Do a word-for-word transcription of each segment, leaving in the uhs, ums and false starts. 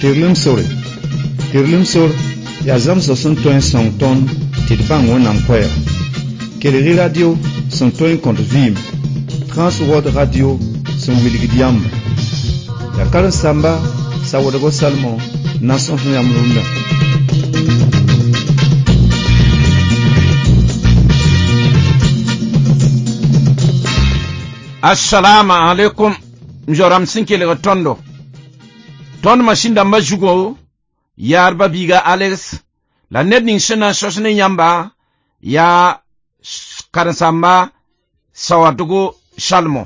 Tirlum sore. Tirlum sore. Ya zam so son toin son ton. Tidbang wonam kwaya. Keleri radio son toin contre vim. Trans World Radio son wilgidiam. Ya karan samba sa wodago salmon nason yamrunda. Assalamu alaikum. Mjoram sinkele tondo. Ton mashinda majugo yarba biga Alex la nedning sena sosne nyamba ya karansamba sawatugo Salmon.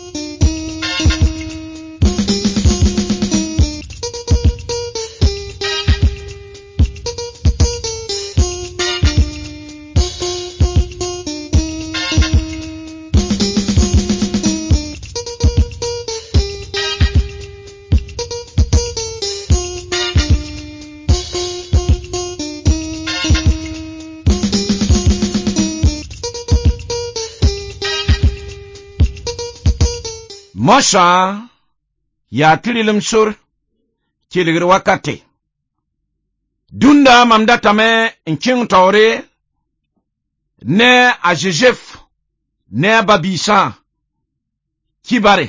Mosha ya tililim sur kiligir wakati dunda mamdata me nking tawre ne ajejef ne babisa kibare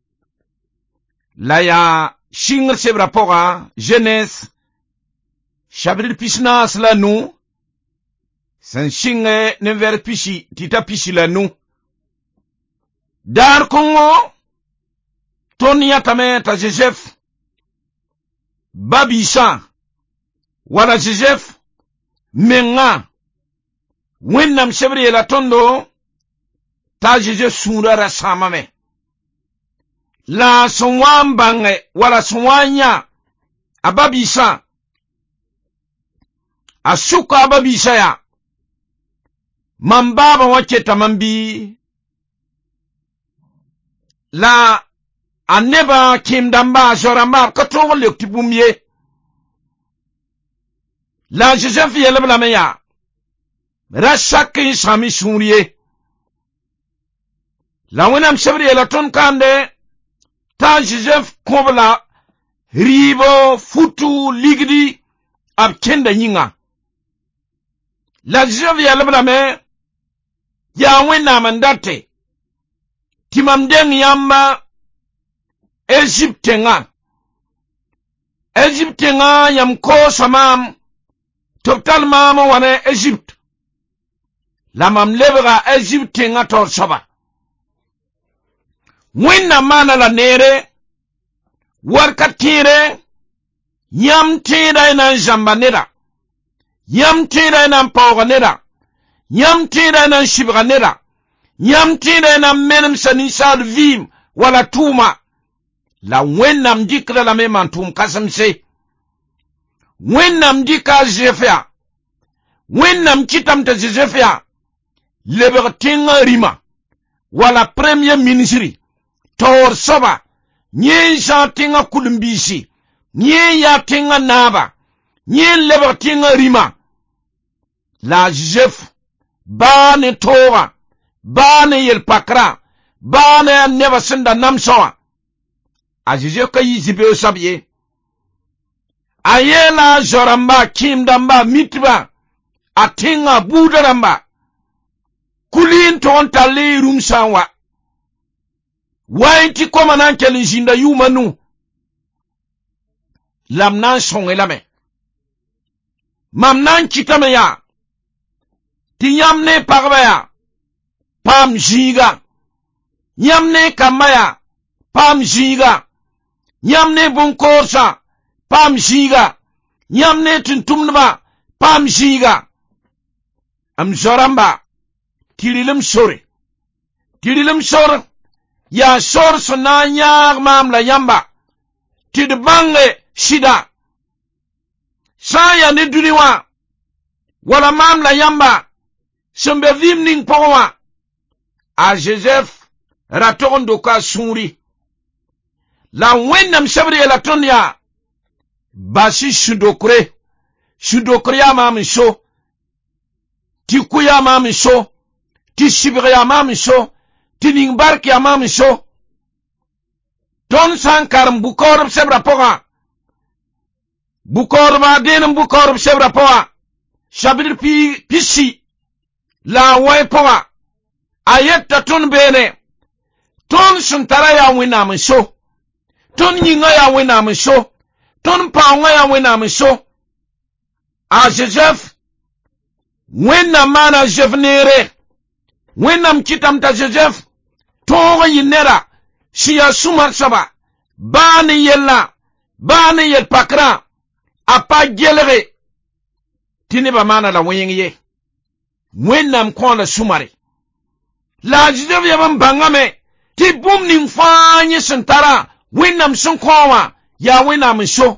la ya shingr sebra poga jeunesse chabril pisna sla nu san shinge ne ver pishi tita pishi la nu dar kongo Tony Yatame ta Joseph Babisa wala Joseph Menga Wennam Chevrier la tondo ta Joseph Sundara Samame la sonwambange wala sonwanya ababisa asuka ababisa ya mambaba wache tamambi la Aneba kim damba joramba katro le tibumye la Joseph yelebla meya rashaki sami shuriye la wenam chevrier la ton kande ta Joseph kobla ribo futu ligdi ab kenda nyinga la Joseph yelebla me ya wena mandate timamdeng yamba Egypte nga Egypte nga yam ko samam total mama wane Egypte la mam lebra Egypte nga tor soba wenna mana la nere warkatire yam tira ina jambanera yam tira ina mpawanera yam tira ina shibranera yam tira ina menem sanisal vim wala tuma la wennam dikra la memantum kasamse wennam dika jefia wennam kitam ta jefia libertinga rima wala premier ministry tor soba nye jatinga kulumbisi nye yatinga naba nye libertinga rima la jef bane tora bane yelpakra bane neba senda namsoa Ajije ka yizibe osabye ayela joramba kimdamba mitba atinga budaramba kulin ton tali rumsanwa wainti koma nan kelin jinda yumanu lamnan songelame mamnan kitame ya tiyamne pagbaya pam jiga yamne kamaya pam jiga Yamne bonkorsa pam jiga yamne tuntumnba pam jiga am zoramba tililim sore tililim sore ya sor sona nyar mamla yamba tidbange shida saya ne duniwa wala mamla yamba sembe vimning powa a Joseph ratondo ka suri la wennam Chevrier la tonya bashi shudokre shudokre ya mam sho tikuya mam sho tishibri ya mam sho tiningbarki ya mam sho ton sankaram bukor sebra poga bukor ba den bukor sebra poa shabir pi pisi la wai poa ayetta ton bene ton suntara ya wina miso ton nyinga ya wina miso ton paunga ya wina miso a Joseph wina mana jevnere wina mkitam ta Joseph tonga yinera siya sumar saba bani yella bani yel pakra apa gelere tini ba mana la wenye wina mkona sumare la Joseph ya mbangame ti bum ning fanye sentara winam sun kowa ya winam so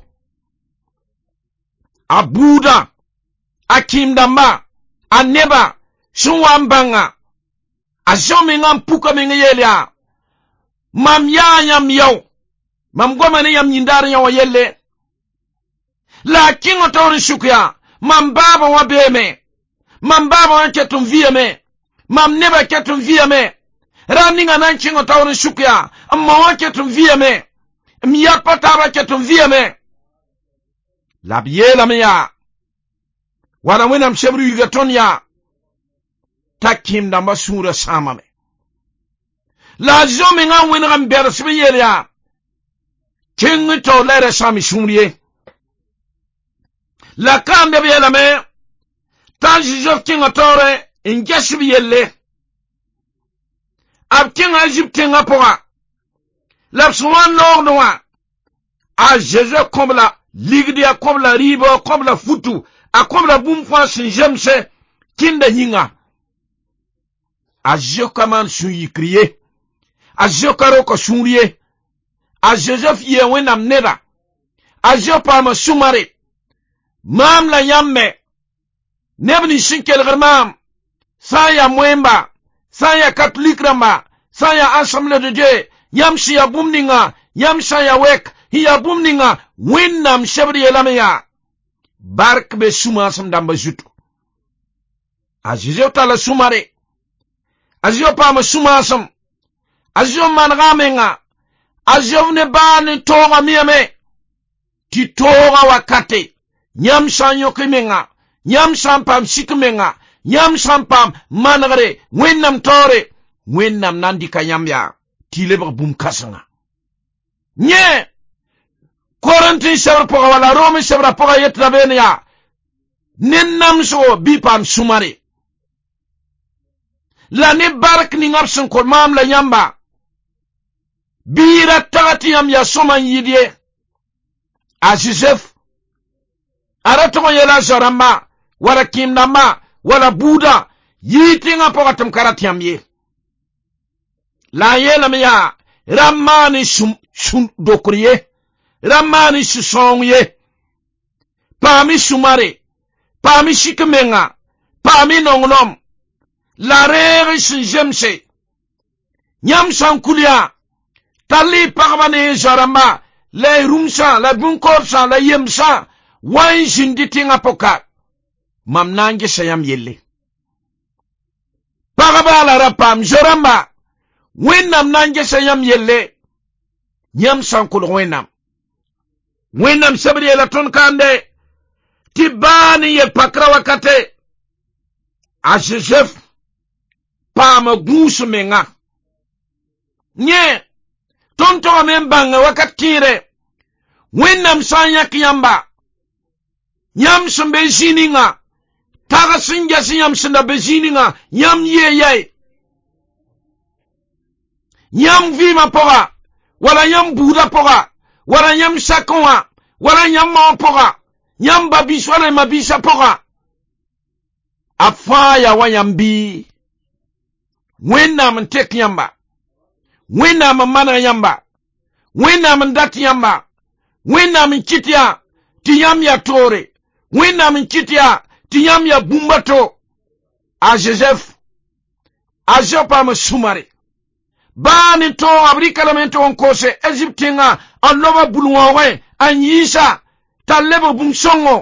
abuda akimdamba aneba sun wambanga azomi ngam puka minga yelia mam ya nyam yaw mam goma ne yam nyindar nyaw yelle la kingo tawri shukya mam baba wa beme mam baba wa ketum vieme mam neba ketum vieme raninga nan kingo tawri shukya amma wa ketum vieme miya pataba ketum vieme la biela miya wala wenam shebru yugatonya takim damba sura samame la zomi nga wena mbere sibiyele ya kingo to lere sami shumriye la kambe biela me tanji jof kingo tore ingesibiyele ab kingo Egypte nga poa l'absouan l'ordre a Jésus comme la ligue a comme la rive comme la foutu a comme la boum France j'aime kinda hinga a Jésus comment suis crier a Jésus karo ko sourier a Jésus yé wenam neda a Jésus pa ma soumare mam la yamme nebni shinkel gërmam sa ya mwemba sa ya catholique ramba sa ya assemblée de Dieu yamshi ya bumninga yamsha ya wek hiya bumninga winnam shebri yelamya bark be suma sam damba jutu ajijo tala sumare ajijo pa ma suma sam ajijo man gamenga ajijo ne bani toga miame ti toga wakate nyamsha nyokimenga nyamsha pam sikmenga nyamsha pam managare winnam tore winnam nandika yamya tilebra bum kasanga nye Korinti sebra poga wala Rome sebra poga yetra benya nennam so bipam sumare la ne bark ni ngapsun ko mam la yamba bira tagati yam ya soma yidie a Joseph arato yela jaramba wala kimnama wala buda yiti nga poga tum karati yam ye la yela miya ramani shum shum dokriye ramani shusongye pami shumare pami shikmenga pami nongnom la rere shinjemse nyam sankulia tali pagbane jaramba la rumsa la bunkorsa la yemsa wan jinditinga poka mamnange sayam yelle pagabala rapam jaramba wenam nange sayam yelle nyam sankul wenam wenam sabri la ton kande tibani ye pakra wakate a Joseph pa ma gusu menga nye tonto membanga wakatire wenam sanya kiyamba nyam sumbe jininga taga sinja sinyam sinda bejininga nyam ye ye nyam vima poga wala nyam buda poga wala nyam sakonwa wala nyam ma poga nyam babis wala mabisa poga afaya wanyambi wena mtek yamba wena mana yamba wena mndati yamba wena mchitia tiyam ya tore wena mchitia tiyam ya bumbato a Joseph a jopa msumare bani to abrika lamento onkose Egypte nga anloba bulwawe anyisa talebo bumsongo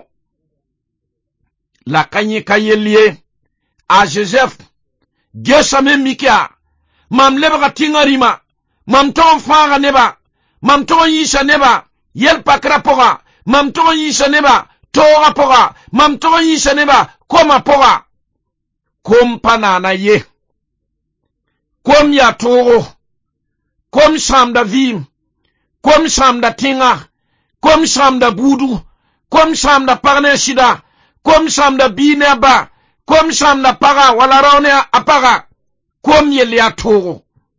la kanye kayelie a Joseph gesa memikia mam lebra tingarima mam ton fanga neba mam ton yisa neba yel pakra poga mam to yi saneba toga poga mam to yi saneba koma poga kom panana ye kom ya togo kom samda vim kom samda tinga kom samda budu kom samda parne sida kom samda bineba kom samda paga wala raune apaga kom yel ya togo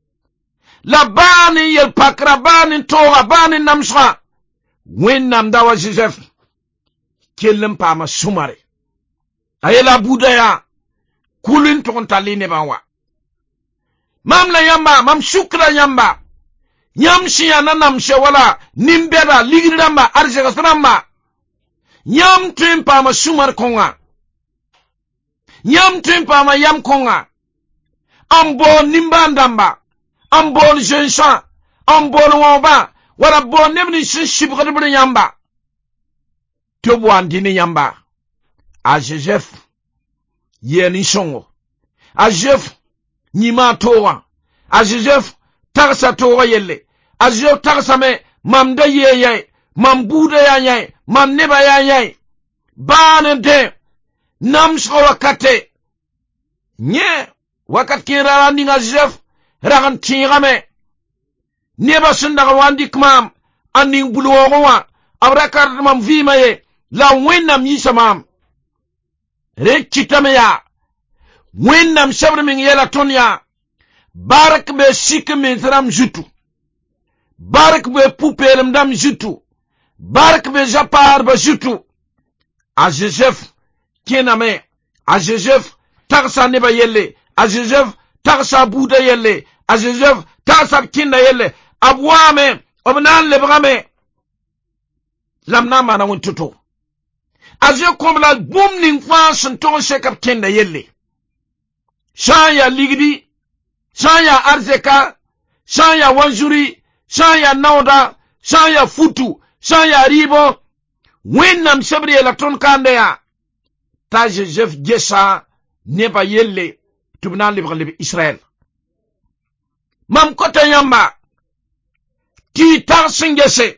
la bani yel pakra bani toga bani namsra wen nam dawa Joseph kelem pa ma sumare ayela budaya kulin ton taline bawa mam la yamba mam shukra yamba nyam shiya nanam shawala nimbera ligiramba arjega sanamba nyam tempa ma sumar konga nyam tempa ma yam konga ambo nimbandamba ambo jensa ambo woba wala bo nebni shibgad bri yamba tobo andini yamba a Joseph yeni songo a Joseph nyima towa a Joseph tarsa towa yelle a Joseph tarsa me mam da yeye mam buda ya yeye mam neba ya yeye bane de nam so wakate nye wakat kira ni nga Joseph ragan tingame neba sunda wandi kmam aning buluwa abrakar mam vimaye la wennam yisamam rekitame ya wennam sabre min yela tonya barak be sik min tram jutu barak be poupelem dam jutu barak be japar ba jutu a Joseph kename a Joseph tarsa neba yelle a Joseph tarsa buda yelle a Joseph tarsa kinda yelle abwame obnan lebrame lamna mana wontuto aje komla bumning fason to sekap kinda yelle shaya ligdi shaya arzeka shaya wanjuri shaya nauda shaya futu shaya ribo wennam sabri electron kande ya ta Joseph gesa neba yelle tubna libre Israël mam kota yamba ti tar singese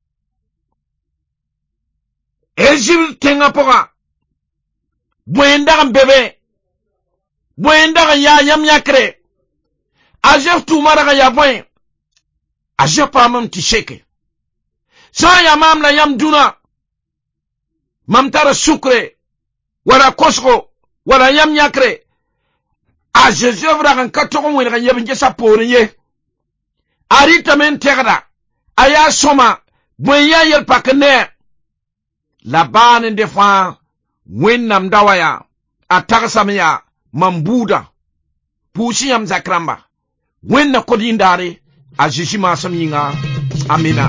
Egypt tenga poga bwenda mbebe bwenda ya yam yakre ajef tu mara ya bwen ajef pa mam ti sheke sa ya mam la yam duna mam tara sukre wala kosko wala yam yakre a Joseph ragan katoko wena yam ngesa poriye arita men tegda aya soma bwenya yel pakne la bane defa wennam dawaya atakasamiya mambuda pushi yam zakramba wenna kodindare a jishima saminga amina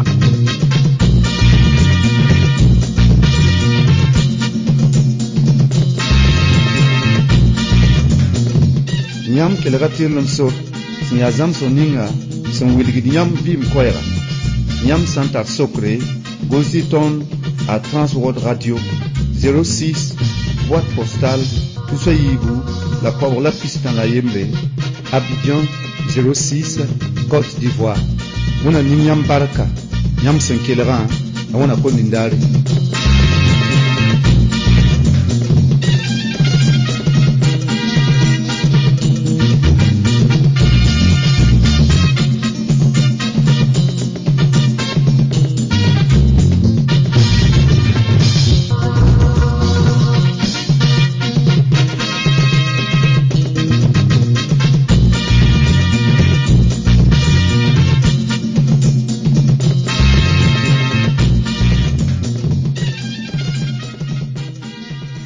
nyam kelagatir lamso nyazam soninga son wilgid nyam bim koyra nyam santar sokre Goziton à Transworld Radio zéro six boîte postale Toussaïbou la Power la piste dans la Yembe Abidjan zéro six Côte d'Ivoire Mona Nyam Baraka Nyam Senkelera Awana Konindari